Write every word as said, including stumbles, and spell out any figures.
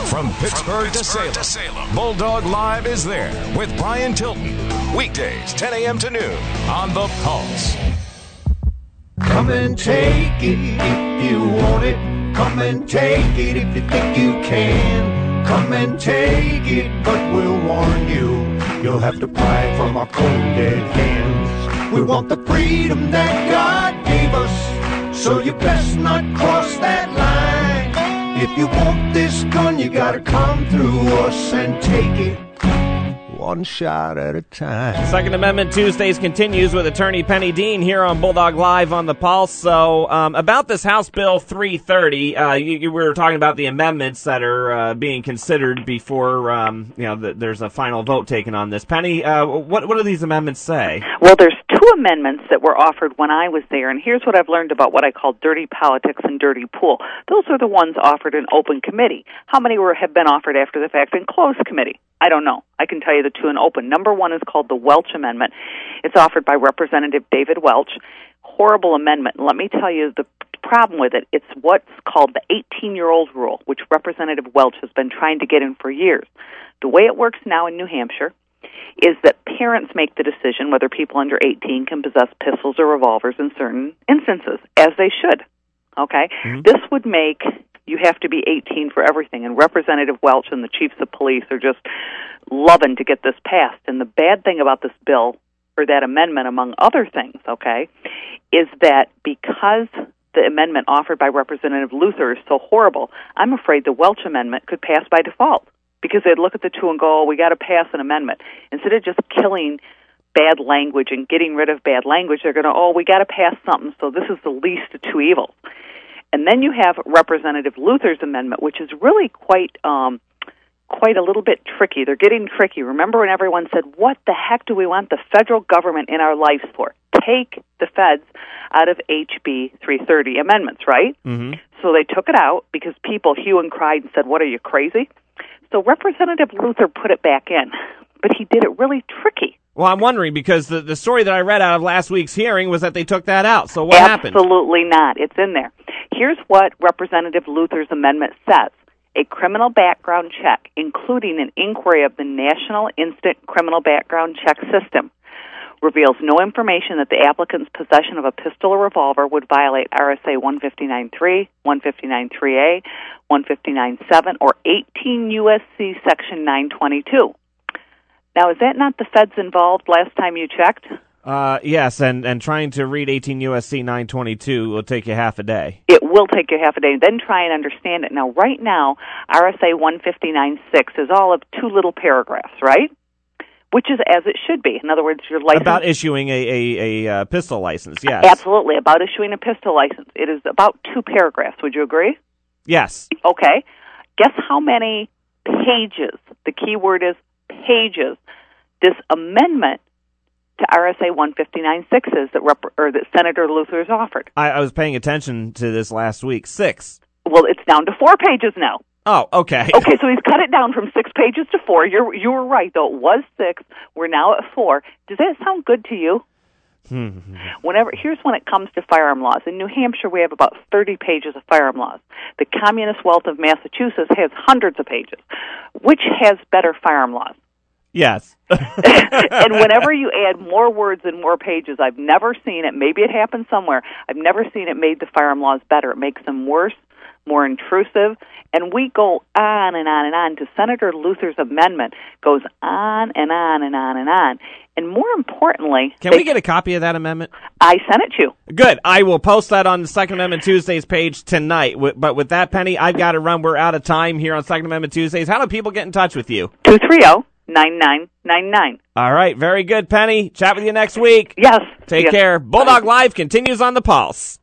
From Pittsburgh, to, Salem, to Salem, Bulldog Live is there with Brian Tilton. Weekdays, ten a.m. to noon on The Pulse. Come and take it if you want it. Come and take it if you think you can. Come and take it, but we'll warn you. You'll have to pry from our cold dead hands. We want the freedom that God gave us, so you best not cross that line. If you want this gun, you gotta come through us and take it one shot at a time. Second Amendment Tuesdays continues with attorney Penny Dean here on Bulldog Live on the Pulse. So um, about this House Bill three thirty, uh, you, you were talking about the amendments that are uh, being considered before um, you know the, there's a final vote taken on this. Penny, uh, what what do these amendments say? Well, there's two amendments that were offered when I was there, and here's what I've learned about what I call dirty politics and dirty pool. Those are the ones offered in open committee. How many were have been offered after the fact in closed committee? I don't know. I can tell you the two in open. Number one is called the Welch Amendment. It's offered by Representative David Welch. Horrible amendment. Let me tell you the problem with it. It's what's called the eighteen-year-old rule, which Representative Welch has been trying to get in for years. The way it works now in New Hampshire is that parents make the decision whether people under eighteen can possess pistols or revolvers in certain instances, as they should. Okay? Mm-hmm. This would make you have to be eighteen for everything, and Representative Welch and the chiefs of police are just loving to get this passed. And the bad thing about this bill, or that amendment, among other things, okay, is that because the amendment offered by Representative Luther is so horrible, I'm afraid the Welch Amendment could pass by default, because they'd look at the two and go, oh, we got to pass an amendment. Instead of just killing bad language and getting rid of bad language, they're going to, oh, we got to pass something, so this is the least of two evils. And then you have Representative Luther's amendment, which is really quite um, quite a little bit tricky. They're getting tricky. Remember when everyone said, what the heck do we want the federal government in our lives for? Take the feds out of H B three thirty amendments, right? Mm-hmm. So they took it out because people hue and cried and said, what, are you crazy? So Representative Luther put it back in, but he did it really tricky. Well, I'm wondering, because the, the story that I read out of last week's hearing was that they took that out. So what Absolutely happened? Absolutely not. It's in there. Here's what Representative Luther's amendment says. A criminal background check, including an inquiry of the National Instant Criminal Background Check System, reveals no information that the applicant's possession of a pistol or revolver would violate R S A one fifty-nine point three, one fifty-nine point three A, one fifty-nine point seven, or eighteen U S C Section nine twenty-two. Now, is that not the feds involved last time you checked? Uh, yes, and, and trying to read eighteen U S C nine twenty-two will take you half a day. It will take you half a day. Then try and understand it. Now, right now, R S A one fifty-nine point six is all of two little paragraphs, right? Which is as it should be. In other words, your license... About issuing a, a, a uh, pistol license, yes. Absolutely, about issuing a pistol license. It is about two paragraphs. Would you agree? Yes. Okay. Guess how many pages, the key word is pages, this amendment to R S A one fifty-nine point six is that, rep- or that Senator Luther has offered. I, I was paying attention to this last week. Six. Well, it's down to four pages now. Oh, okay. Okay, so he's cut it down from six pages to four. You're you were right, though. It was six. We're now at four. Does that sound good to you? Whenever here's when it comes to firearm laws. In New Hampshire, we have about thirty pages of firearm laws. The Communist Wealth of Massachusetts has hundreds of pages. Which has better firearm laws? Yes. And whenever you add more words and more pages, I've never seen it. Maybe it happened somewhere. I've never seen it made the firearm laws better. It makes them worse, more intrusive, and we go on and on and on. To Senator Luther's amendment goes on and on and on and on. And more importantly... Can they, we get a copy of that amendment? I sent it to you. Good. I will post that on the Second Amendment Tuesdays page tonight. But with that, Penny, I've got to run. We're out of time here on Second Amendment Tuesdays. How do people get in touch with you? two three zero, nine nine nine nine. All right. Very good, Penny. Chat with you next week. Yes. Take yes. care. Bulldog Live continues on the Pulse.